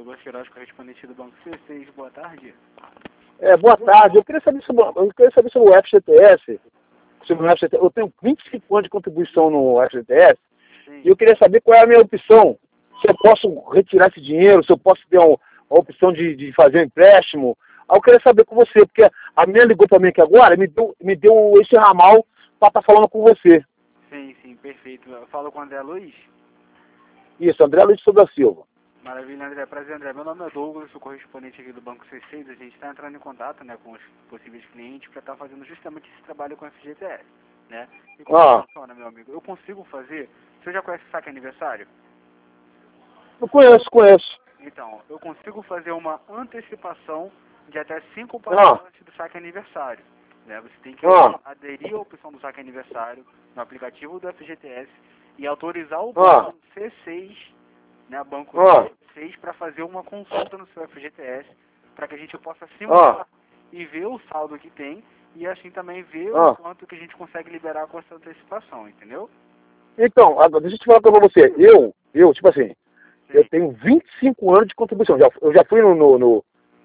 Douglas Queiroz, correspondente do Banco C6. Boa tarde. Boa tarde. Eu queria saber sobre o FGTS. Sobre o FGTS. Eu tenho 25 anos de contribuição no FGTS. Sim. E eu queria saber qual é a minha opção. Se eu posso retirar esse dinheiro, se eu posso ter a opção de fazer um empréstimo. Aí eu queria saber com você, porque a minha ligou para mim aqui agora e me deu esse ramal para estar falando com você. Sim, perfeito. Eu falo com o André Luiz? Isso, André Luiz Souza Silva. Maravilha, André. Prazer, André. Meu nome é Douglas, sou correspondente aqui do Banco C6. A gente está entrando em contato, né, com os possíveis clientes para estar fazendo justamente esse trabalho com a FGTS, né? E como funciona, meu amigo? Eu consigo fazer... Você já conhece o saque aniversário? Eu conheço. Então, eu consigo fazer uma antecipação de até 5 parcelas do saque aniversário, né? Você tem que aderir à opção do saque aniversário no aplicativo do FGTS e autorizar o banco C6, né, banco C6, para fazer uma consulta no seu FGTS, para que a gente possa simular e ver o saldo que tem e assim também ver o quanto que a gente consegue liberar com essa antecipação, entendeu? Então, deixa eu te falar pra você. Eu, tipo assim, eu tenho 25 anos de contribuição. Eu já fui como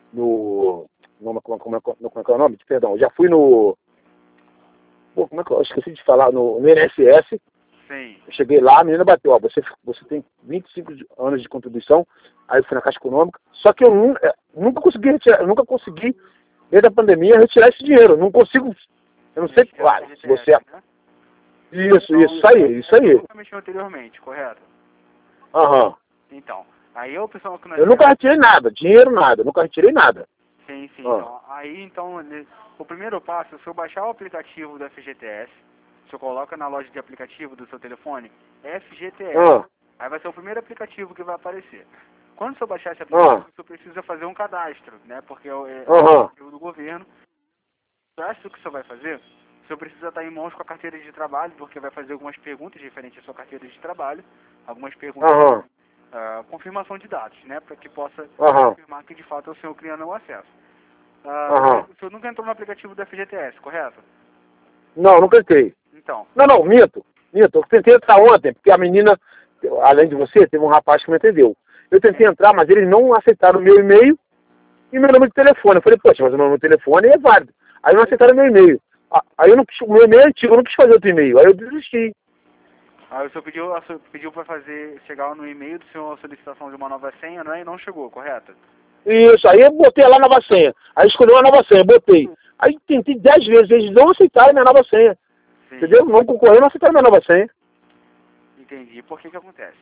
é que é o nome? Perdão, eu já fui no... Pô, como é que eu esqueci de falar? No INSS. Sim. Eu cheguei lá, a menina bateu, você tem 25 anos de contribuição, aí eu fui na Caixa Econômica, só que eu nunca consegui retirar, desde a pandemia, retirar esse dinheiro, eu não consigo, eu não sei, claro, se você... Né? Isso aí. Você nunca mexeu anteriormente, correto? Então, aí a opção que nós... Eu nunca retirei nada, dinheiro nada, nunca retirei nada. Sim. Então, o primeiro passo, se eu baixar o aplicativo do FGTS, você coloca na loja de aplicativo do seu telefone, FGTS. Aí vai ser o primeiro aplicativo que vai aparecer. Quando você baixar esse aplicativo, você precisa fazer um cadastro, né? Porque é o aplicativo do governo. O cadastro que você vai fazer, você precisa estar em mãos com a carteira de trabalho, porque vai fazer algumas perguntas referentes à sua carteira de trabalho, algumas perguntas confirmação de dados, né? Para que possa confirmar que de fato é o senhor criando o acesso. O senhor nunca entrou no aplicativo do FGTS, correto? Não, nunca entrei. Então. Não, minto. Eu tentei entrar ontem, porque a menina, além de você, teve um rapaz que me atendeu. Eu tentei entrar, mas eles não aceitaram o meu e-mail e meu número de telefone. Eu falei, poxa, mas o meu número de telefone é válido. Aí não aceitaram o meu e-mail. Aí o meu e-mail é antigo, eu não quis fazer outro e-mail. Aí eu desisti. Aí o senhor pediu para chegar no e-mail do senhor a solicitação de uma nova senha, não é? E não chegou, correto? Isso, aí eu botei lá a nova senha. Aí escolheu a nova senha, botei. Aí tentei 10 vezes, eles não aceitaram minha nova senha. Sim. Entendeu? Não concorreu, não aceitaram minha nova senha. Entendi. Por que acontece?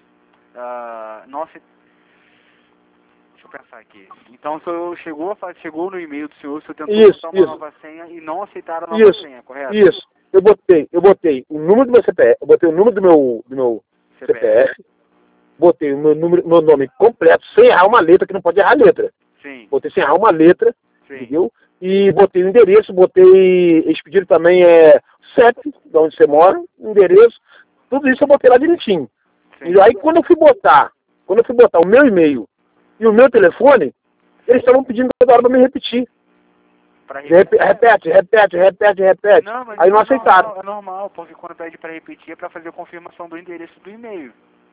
Deixa eu pensar aqui. Então o senhor chegou no e-mail do senhor, o senhor tentou botar uma nova senha e não aceitaram a nova senha, correto? Isso. Eu botei o número do meu CPF, eu botei o número do meu CPF, botei o meu nome completo, sem errar uma letra, que não pode errar a letra. Sim. Botei sem errar uma letra, entendeu? E botei o endereço, eles pediram também CEP, de onde você mora, endereço, tudo isso eu botei lá direitinho. Sim. E aí quando eu fui botar o meu e-mail e o meu telefone, eles estavam pedindo toda hora para me repetir. Repete. Não, mas aí não aceitaram. É normal, porque quando pede para repetir é para fazer a confirmação do endereço do e-mail.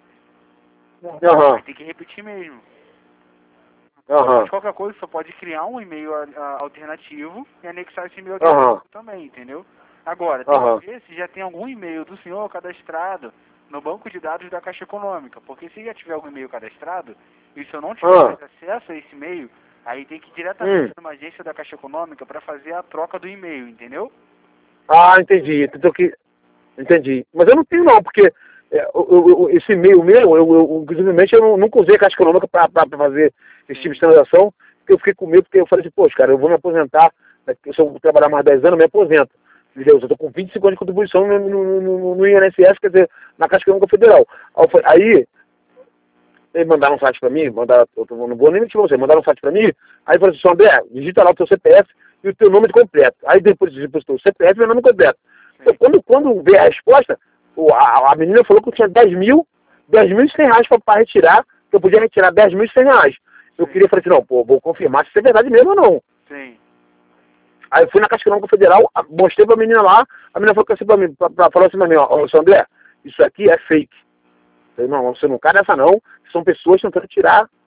Tem que repetir mesmo. Mas qualquer coisa, você pode criar um e-mail alternativo e anexar esse e-mail alternativo também, entendeu? Agora, tem que ver se já tem algum e-mail do senhor cadastrado no banco de dados da Caixa Econômica, porque se já tiver algum e-mail cadastrado e se eu não tiver mais acesso a esse e-mail, aí tem que ir diretamente numa agência da Caixa Econômica para fazer a troca do e-mail, entendeu? Entendi. Entendi. Mas eu não tenho não, porque esse e-mail meu, inclusive, eu nunca usei a Caixa Econômica para fazer esse tipo de transação, porque eu fiquei com medo, porque eu falei assim, poxa, cara, eu vou me aposentar, se eu trabalhar mais 10 anos, eu me aposento. Entendeu? Eu estou com 25 anos de contribuição no INSS, quer dizer, na Caixa Econômica Federal. Aí eles mandaram um site para mim, não vou nem mentir pra você, mandaram um site para mim, aí falaram assim, André, digita lá o teu CPF e o teu nome completo. Aí depois depositou o CPF e o meu nome completo. Então, quando veio a resposta, a menina falou que eu tinha 10.100 reais para retirar, que eu podia retirar 10.100 reais. Eu queria, falei assim, não, pô, vou confirmar se é verdade mesmo ou não. Sim. Aí eu fui na Caixa Econômica Federal, mostrei pra menina lá, a menina falou assim pra mim, falou assim pra mim, ó, seu André, isso aqui é fake. Eu falei, não, você não cai nessa não, são pessoas tentando tirar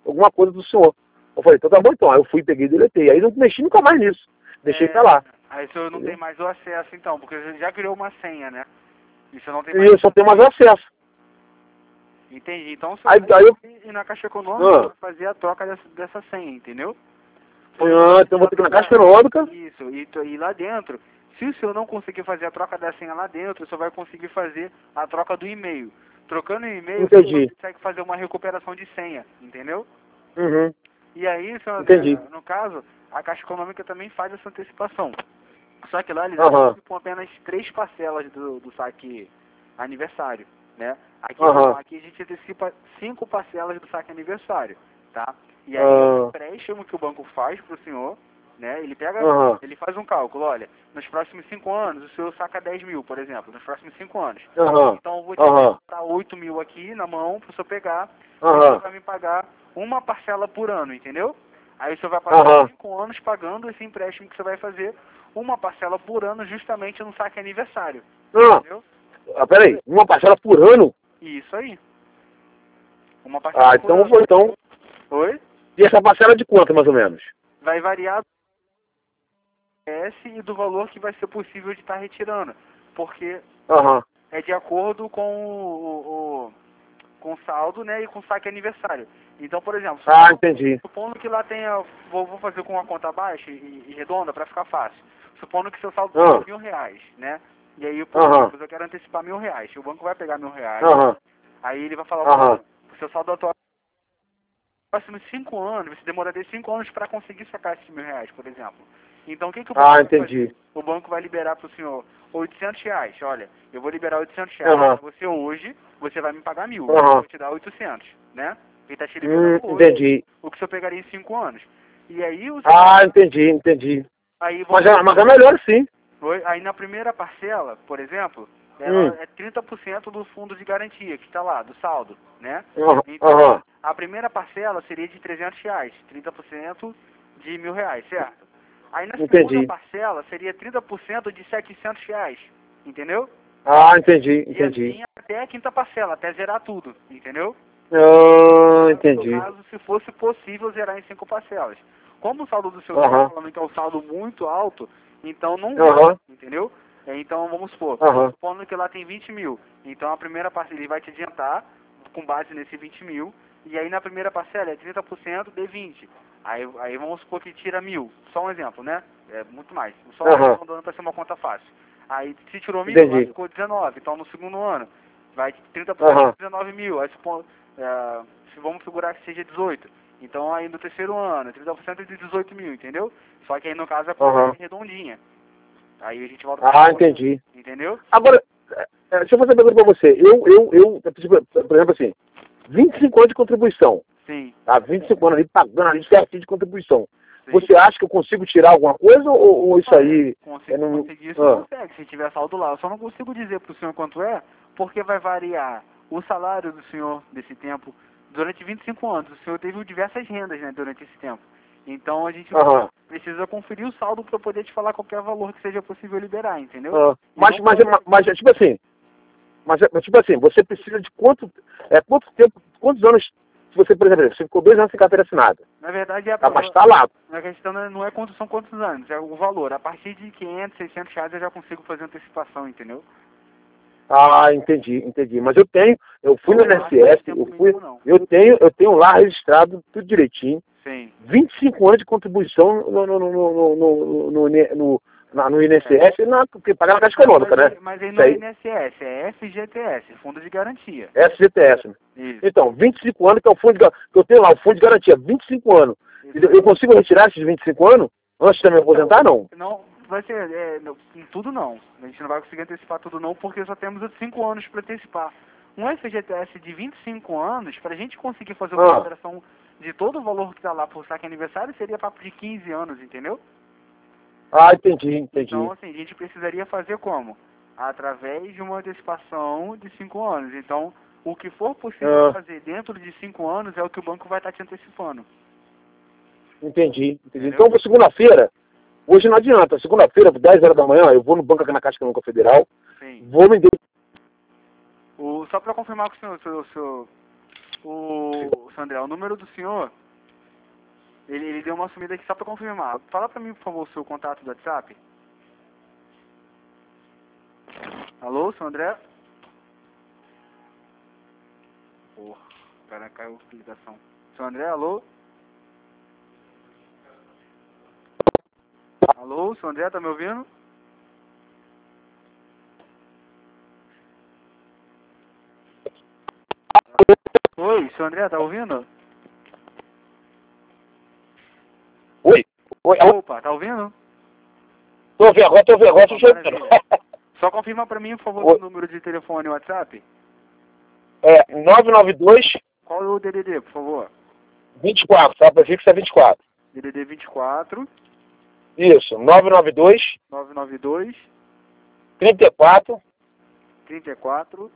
alguma coisa do senhor. Eu falei, então tá bom então. Aí eu fui, peguei e deletei. Aí não mexi nunca mais nisso. Deixei pra lá. Aí o senhor não tem mais o acesso então, porque você já criou uma senha, né? E você não tem E mais. eu só tenho mais acesso. Entendi. Então você Aí vai eu... ir na Caixa Econômica pra fazer a troca dessa senha, entendeu? então eu vou ter que ir na Caixa Econômica. Isso, e lá dentro, se o senhor não conseguir fazer a troca da senha lá dentro, o senhor vai conseguir fazer a troca do e-mail. Trocando o e-mail, Entendi. você consegue fazer uma recuperação de senha, entendeu? Uhum. E aí, senhor, Entendi. no caso, a Caixa Econômica também faz essa antecipação. Só que lá eles Aham. antecipam apenas 3 parcelas do saque aniversário, né? Aqui a gente antecipa 5 parcelas do saque aniversário, tá? E aí é um empréstimo que o banco faz pro senhor, né? Ele pega, ele faz um cálculo, olha, nos próximos 5 anos o senhor saca 10 mil, por exemplo, nos próximos 5 anos. Então eu vou te dar 8 mil aqui na mão pro senhor pegar, e o senhor vai me pagar uma parcela por ano, entendeu? Aí o senhor vai passar 5 anos pagando esse empréstimo que você vai fazer, uma parcela por ano justamente no saque aniversário. Entendeu? Peraí, uma parcela por ano? Isso aí. Uma parcela por ano. Então... Oi? E essa parcela de quanto, mais ou menos? Vai variar do S e do valor que vai ser possível de estar retirando. Porque é de acordo com o saldo, né, e com o saque aniversário. Então, por exemplo, entendi. Supondo que lá tenha, vou fazer com uma conta baixa e redonda para ficar fácil. Supondo que seu saldo seja R$1.000, né? E aí, por exemplo, eu quero antecipar R$1.000. O banco vai pegar R$1.000, aí ele vai falar, o seu saldo atual nos próximos 5 anos, você demoraria 5 anos para conseguir sacar esses R$1.000, por exemplo. Então, o que o banco vai fazer? O banco vai liberar para o senhor R$800. Olha, eu vou liberar R$800 para você hoje, você vai me pagar 1.000. Eu vou te dar 800, né? Ele está te liberando hoje, o que o senhor pegaria em 5 anos. E aí o senhor... entendi. Aí, mas é melhor sim. Aí na primeira parcela, por exemplo, ela é 30% do fundo de garantia que está lá, do saldo, né? Então, a primeira parcela seria de R$300, 30% de R$1.000, certo? Aí na segunda parcela seria 30% de R$700, entendeu? Entendi. E assim até a quinta parcela, até zerar tudo, entendeu? Entendi. No caso, se fosse possível zerar em 5 parcelas. Como o saldo do seu está falando que é um saldo muito alto, então não entendeu? Então vamos supor, supondo que lá tem 20 mil, então a primeira parcela ele vai te adiantar com base nesse 20 mil, e aí na primeira parcela é 30% de 20. Aí vamos supor que tira 1.000, só um exemplo, né? É muito mais, só dando para ser uma conta fácil. Aí se tirou 1.000, aí ficou 19, então no segundo ano vai 30% de 19 mil, aí supondo, vamos figurar que seja 18. Então aí no terceiro ano, 30% de 18 mil, entendeu? Só que aí no caso a conta é redondinha. Aí a gente volta para entendi. Entendeu? Agora, deixa eu fazer uma pergunta para você. Por exemplo assim, 25 anos de contribuição. Sim. 25 anos ali pagando ali certinho de contribuição. Sim. Você acha que eu consigo tirar alguma coisa ou isso aí... Conseguir isso consegue, se tiver saldo lá. Eu só não consigo dizer para o senhor quanto é, porque vai variar o salário do senhor desse tempo. Durante 25 anos, o senhor teve diversas rendas, né, durante esse tempo. Então a gente precisa conferir o saldo para poder te falar qualquer valor que seja possível liberar, entendeu? Mas tipo assim, você precisa de quanto tempo, quantos anos, se você, por exemplo, você ficou 2 anos sem carteira assinada. Na verdade, mas tá lá. A questão não é são quantos anos, é o valor. A partir de 500, 600 reais eu já consigo fazer antecipação, entendeu? Entendi. Mas eu fui no INSS, eu tenho lá registrado tudo direitinho. Sim. 25 anos de contribuição no INSS, porque pagar na Caixa Econômica, né? Mas aí não é INSS, é FGTS, Fundo de Garantia. FGTS. Isso. Então, 25 anos que é o fundo que eu tenho lá, o Fundo de Garantia, 25 anos. Eu consigo retirar esses 25 anos antes de me aposentar, não? Não, vai ser, tudo não. A gente não vai conseguir antecipar tudo não, porque só temos 5 anos para antecipar. Um FGTS de 25 anos, para a gente conseguir fazer uma recuperação de todo o valor que está lá por saque aniversário, seria papo de 15 anos, entendeu? Entendi. Então, assim, a gente precisaria fazer como? Através de uma antecipação de 5 anos. Então, o que for possível fazer dentro de 5 anos é o que o banco vai estar te antecipando. Entendi. Então, para segunda-feira, hoje não adianta. Segunda-feira, 10 horas da manhã, eu vou no banco aqui na Caixa Econômica Federal. Sim. Vou me... Só para confirmar com o senhor, Seu André, o número do senhor, ele deu uma sumida aqui só pra confirmar. Fala pra mim, por favor, o seu contato do WhatsApp. Alô, seu André? Porra, cara, caiu a ligação. Seu André, alô? Alô, seu André, tá me ouvindo? Oi, seu André, tá ouvindo? Oi? Oi? Opa, tá ouvindo? Tô ouvindo agora, tô chegando. Só confirma pra mim, por favor, o número de telefone e WhatsApp. É, 992 Qual é o DDD, por favor? 24, tá? Prefixo é 24. DDD 24 Isso, 992 992 34 34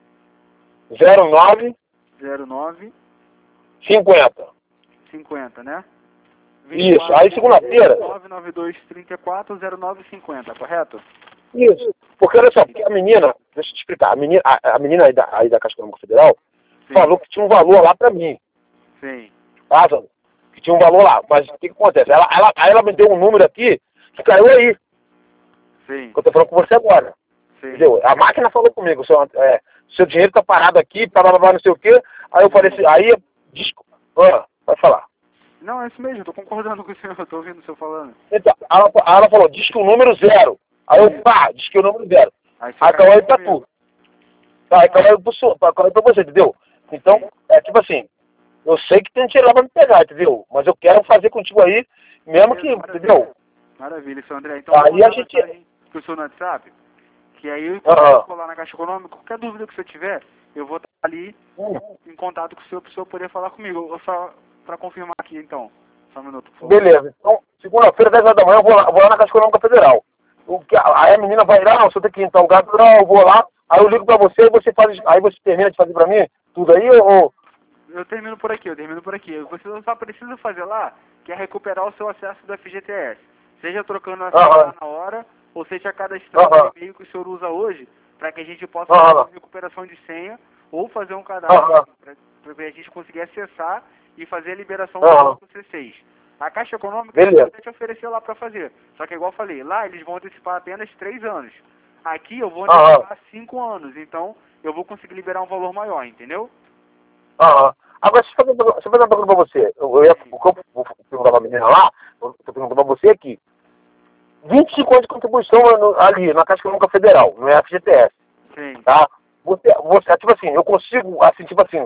09 09 50. 50, né? Isso, aí segunda-feira. 992 34 09 50, correto? Isso, porque olha só, porque a menina, deixa eu te explicar, a menina aí da Caixa Econômica Federal Sim. falou que tinha um valor lá pra mim, Sim. tá, Sandro? Que tinha um valor lá, mas o que acontece? Ela me deu um número aqui que caiu aí, Sim. que eu tô falando com você agora. Sim. Entendeu? A máquina falou comigo, seu dinheiro tá parado aqui, blá, não sei o quê. Aí eu falei assim, pode falar. Não, é isso mesmo, eu tô concordando com o senhor, eu tô ouvindo o senhor falando. Então, ela falou, diz que o número 0. Aí eu, diz que o número 0. Aí caiu aí pra tu. Tá, aí caiu pra você, entendeu? Então, é tipo assim, eu sei que tem dinheiro lá pra me pegar, entendeu? Mas eu quero fazer contigo aí, mesmo que, entendeu? Maravilha, seu André. Então, aí a gente... pro senhor no WhatsApp, que aí quando eu for lá na Caixa Econômica, qualquer dúvida que o senhor tiver, eu vou estar ali em contato com o senhor, pro senhor poder falar comigo. Eu só pra confirmar aqui, então. Só um minuto, por favor. Beleza. Então, segunda-feira, 10 horas da manhã, eu vou lá na Caixa Econômica Federal. Aí a menina vai lá, você tem que ir em tal lugar, não, eu vou lá, aí eu ligo pra você e você faz, aí você termina de fazer pra mim tudo aí, ou... Eu termino por aqui. Você só precisa fazer lá, que é recuperar o seu acesso do FGTS. Seja trocando a senha na hora, ou seja cadastrando o e-mail que o senhor usa hoje, para que a gente possa fazer uma recuperação de senha, ou fazer um cadastro, para a gente conseguir acessar e fazer a liberação do C6. A Caixa Econômica vai te oferecer lá para fazer. Só que igual eu falei, lá eles vão antecipar apenas 3 anos. Aqui eu vou antecipar 5 anos, então eu vou conseguir liberar um valor maior, entendeu? Agora, deixa eu fazer uma pergunta pra você. O que eu vou perguntar pra menina lá, eu tô perguntando pra você aqui. 25 anos de contribuição ali, na Caixa Econômica Federal, no FGTS. Sim. Tá? Você, tipo assim, eu consigo, assim, tipo assim,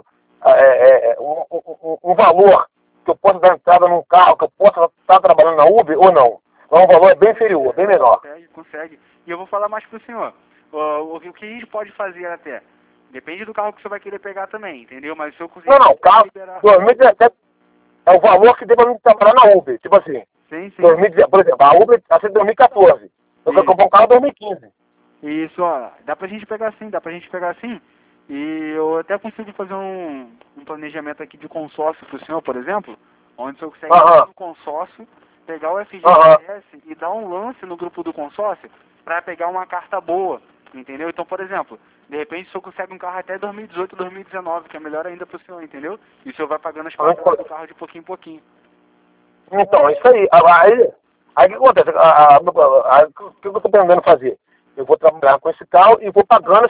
um valor que eu possa dar entrada num carro, que eu possa estar trabalhando na Uber ou não? Não, o valor é bem inferior, bem menor. Consegue. E eu vou falar mais pro senhor. O que a gente pode fazer até? Depende do carro que você vai querer pegar também, entendeu? Mas se eu conseguir... Não, carro, 2017 é o valor que deu pra mim trabalhar na Uber, tipo assim. Sim. 2017, por exemplo, a Uber tá sendo 2014. Eu quero comprar um carro em 2015. Isso, ó, dá pra gente pegar assim, e eu até consigo fazer um planejamento aqui de consórcio pro senhor, por exemplo, onde o senhor consegue ir no consórcio, pegar o FGTS e dar um lance no grupo do consórcio pra pegar uma carta boa, entendeu? Então, por exemplo, de repente o senhor consegue um carro até 2018, 2019, que é melhor ainda pro senhor, entendeu? E o senhor vai pagando as parcelas do carro de pouquinho em pouquinho. Então, é isso aí. Aí o que acontece? O que eu estou pretendendo fazer? Eu vou trabalhar com esse carro e vou pagando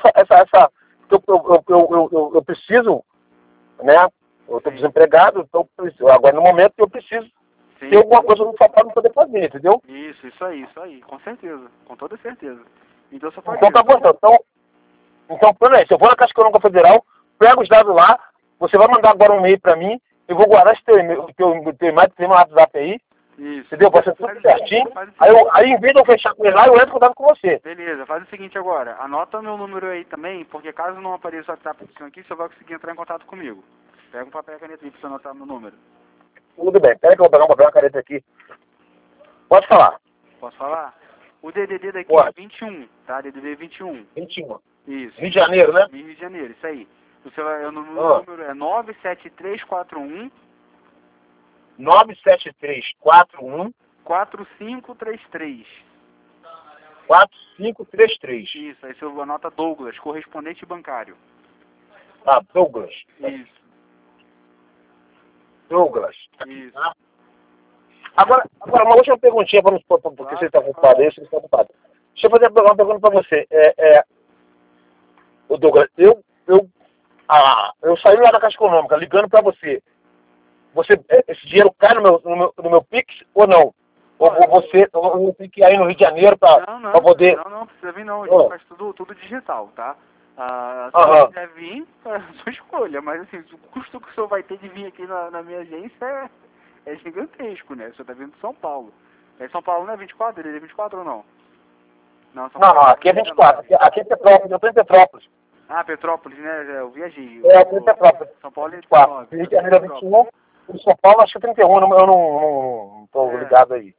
eu preciso, né? Eu estou desempregado, então agora no momento eu preciso ter alguma coisa no papai para poder fazer, entendeu? Isso aí, com certeza, com toda certeza. Então só pode tá bom, então, peraí, se eu vou na Caixa Econômica Federal, pego os dados lá, você vai mandar agora um e-mail para mim, eu vou guardar esse teu e-mail, tem meu WhatsApp aí, isso. Entendeu? Vai ser tudo certinho. Aí em vez de eu fechar com ele lá, eu entro em contato com você. Beleza, faz o seguinte agora. Anota meu número aí também, porque caso não apareça o WhatsApp do senhor aqui, você vai conseguir entrar em contato comigo. Pega um papel e caneta aí pra você anotar meu número. Tudo bem. Pera que eu vou pegar um papel e uma caneta aqui. Pode falar. Posso falar? O DDD daqui é 21, tá? DDD 21. 21. Isso. Rio de Janeiro, né? Rio de Janeiro, isso aí. O número é 97341 97341 4533. 4533. Isso, aí você anota Douglas, correspondente bancário. Douglas. Isso. Douglas. Isso. Agora uma última perguntinha, porque você está ocupado aí, você está ocupado. Deixa eu fazer uma pergunta para você. Ô Douglas, eu saí lá da Caixa Econômica ligando para você. Esse dinheiro cai no meu Pix ou não? Ou você tem que ir aí no Rio de Janeiro para poder... Não precisa vir não, a gente faz tudo digital, tá? Se você quiser vir, é a sua escolha, mas assim, o custo que o senhor vai ter de vir aqui na minha agência é gigantesco, né? O senhor tá vindo de São Paulo. São Paulo não é 24? Ele é 24 ou não? Não, aqui é 24. Aqui é Petrópolis, eu tô em Petrópolis. Ah, Petrópolis, né? Eu viajei. Aqui é Petrópolis. São Paulo é 24. Rio de Janeiro é 21. Em São Paulo acho que é 31, eu não tô ligado aí.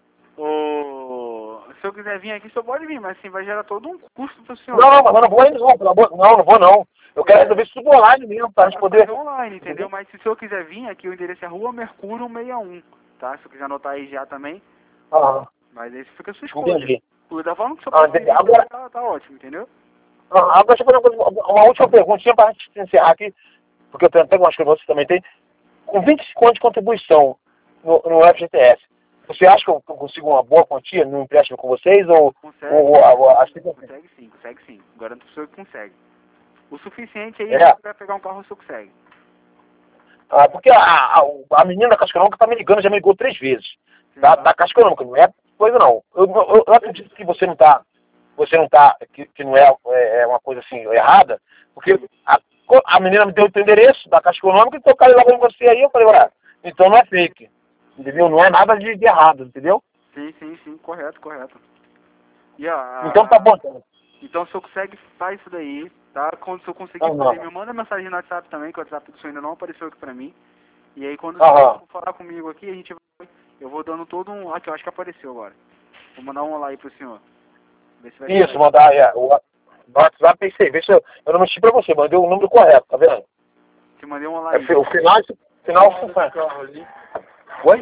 Se eu quiser vir aqui, o senhor pode vir, mas assim, vai gerar todo um custo pro senhor. Não, mas eu não vou ainda não, pelo amor. Não vou não. Eu quero resolver isso tudo online mesmo, para a gente poder... online, entendeu? Mas se o senhor quiser vir aqui, o endereço é Rua Mercúrio 161, tá? Se eu quiser anotar aí já também. Mas aí fica a sua escolha. Entendi. Da forma que o senhor pode vir, agora... tá ótimo, entendeu? Agora deixa eu fazer uma última perguntinha para a gente encerrar aqui, porque eu tenho até algumas coisas que você também tem. Com 25 anos de contribuição no FGTS, você acha que eu consigo uma boa quantia no empréstimo com vocês? Consegue, consegue sim. Garanto pro senhor que consegue. O suficiente aí para pegar um carro o senhor consegue. Porque a menina da Caixa Econômica tá me ligando, já me ligou 3 vezes. Da Caixa Econômica, não é coisa não. Eu acredito que você não tá, que não é uma coisa assim errada, porque a menina me deu o teu endereço da Caixa Econômica, então eu caí lá com você aí, eu falei, então não é fake, entendeu? Não é nada de errado, entendeu? Sim, correto. Então tá bom, então. Então, se eu consegue, faz isso daí, tá? Quando o senhor conseguir fazer, me manda mensagem no WhatsApp também, que o WhatsApp do senhor ainda não apareceu aqui pra mim. E aí, quando o senhor for falar comigo aqui, eu vou dando todo um... Aqui, eu acho que apareceu agora. Vou mandar um olá aí pro senhor. Ver se vai isso, mandar, o WhatsApp pensei, vê se eu não menti pra você, mandei o número correto, tá vendo? Te mandei um olá aí. O final 50. Oi?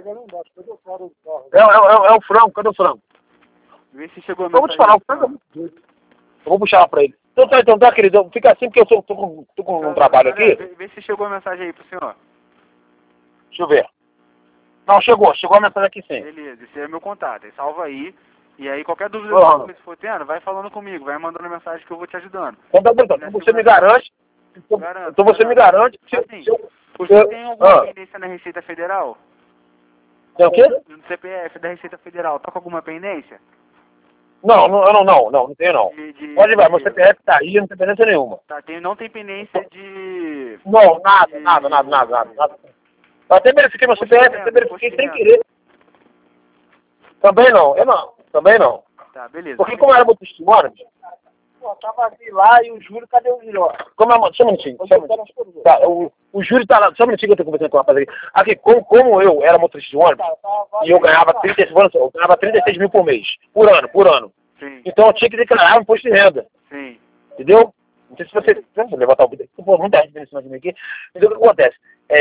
É o frango, cadê o frango? Vê se chegou a mensagem. Eu vou te falar, o frango é muito doido. Eu vou puxar lá pra ele. Então tá, querido, fica assim porque eu tô com um trabalho aqui. Vê se chegou a mensagem aí pro senhor. Deixa eu ver. Não, chegou a mensagem aqui sim. Beleza, esse é meu contato, aí salva aí. E aí qualquer dúvida que você for tendo, vai falando comigo, vai mandando mensagem que eu vou te ajudando. Então você me garante. Então você me garante. Você tem alguma pendência na Receita Federal? Tem o quê? No CPF da Receita Federal, tá com alguma pendência? Não tenho não. Pode vai, meu CPF tá aí, não tem pendência nenhuma. Não tem pendência de... Não, nada. Eu até verifiquei meu CPF, até verifiquei sem querer. Também não. Tá, beleza. Porque como era motorista de ônibus, tava aqui lá e o Júlio, cadê o Júlio? Só um minutinho. Tá, o Júlio tá lá, só um minutinho que eu tô conversando com o rapaz aqui. Aqui, como eu era motorista de ônibus, e eu ganhava 36 mil por mês, por ano. Sim. Então eu tinha que declarar um imposto de renda. Sim. Entendeu? Não sei se você... Vou levantar o vídeo aqui, muita gente vem em cima de mim aqui. Então o que acontece?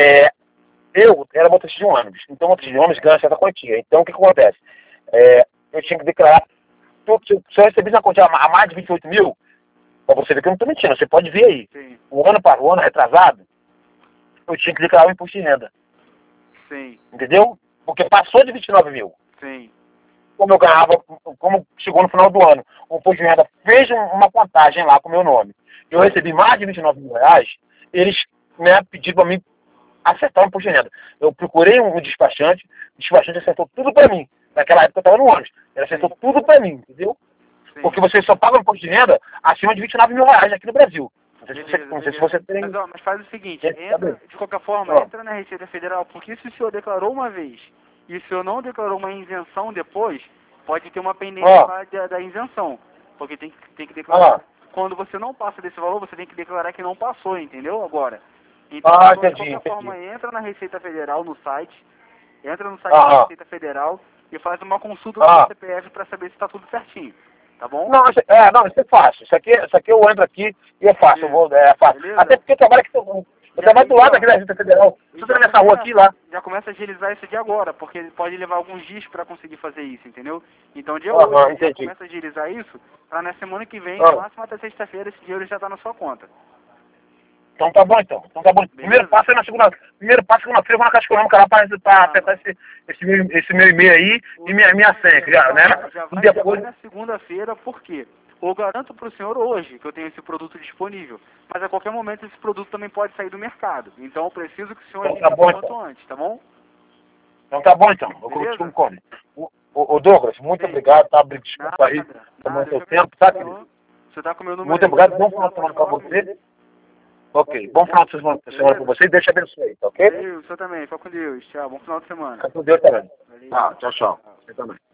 Eu era motorista de ônibus, então motorista de ônibus ganha certa quantia. Então o que acontece? Eu tinha que declarar, se eu recebi na quantia a mais de 28 mil, pra você ver que eu não estou mentindo, você pode ver aí. Sim. O ano retrasado, eu tinha que declarar o imposto de renda. Sim. Entendeu? Porque passou de 29 mil. Sim. Como eu ganhava, como chegou no final do ano, o imposto de renda fez uma contagem lá com o meu nome. Eu recebi mais de 29 mil reais, eles pediram para mim acertar o imposto de renda. Eu procurei um despachante, o despachante acertou tudo para mim. Naquela época eu estava no ônibus. Ele acertou tudo para mim, entendeu? Sim. Porque você só paga o imposto de renda acima de 29 mil reais aqui no Brasil. Não sei se você tem... Mas faz o seguinte, de qualquer forma, entra na Receita Federal, porque se o senhor declarou uma vez e o senhor não declarou uma isenção depois, pode ter uma pendência lá da isenção. Porque tem que declarar. Quando você não passa desse valor, você tem que declarar que não passou, entendeu? Agora. Então, de qualquer forma, entra na Receita Federal, no site, da Receita Federal e faz uma consulta do CPF para saber se está tudo certinho. Tá bom? Não, isso é fácil. Isso aqui eu entro aqui e é fácil. É fácil. Beleza? Até porque eu trabalho do lado aqui da Receita Federal. Tudo nessa rua aqui lá. Já começa a agilizar isso de agora, porque pode levar alguns dias para conseguir fazer isso, entendeu? Então, de hoje, já começa a agilizar isso, para na semana que vem, no máximo até sexta-feira, esse dinheiro já está na sua conta. Então tá bom, então. Então tá bom. Primeiro passo é na segunda-feira eu vou na Caixa Econômica lá pra acertar esse meu e-mail aí e minha senha, já, né? Já E vai depois... na segunda-feira, por quê? Eu garanto para o senhor hoje que eu tenho esse produto disponível, mas a qualquer momento esse produto também pode sair do mercado. Então eu preciso que o senhor Então, tá bom, quanto então. antes, tá bom? Então tá bom, então. Eu como. Ô Douglas, muito obrigado, tá? Desculpa aí, tomando seu tempo, tá, querido? Você tá com o meu número. Muito obrigado, bom final de semana pra você. Ok, bom final de semana pra você e Deus te abençoe, tá ok? O senhor também, fica com Deus. Tchau, bom final de semana. Fica com Deus também. Valeu. Tchau. Você também.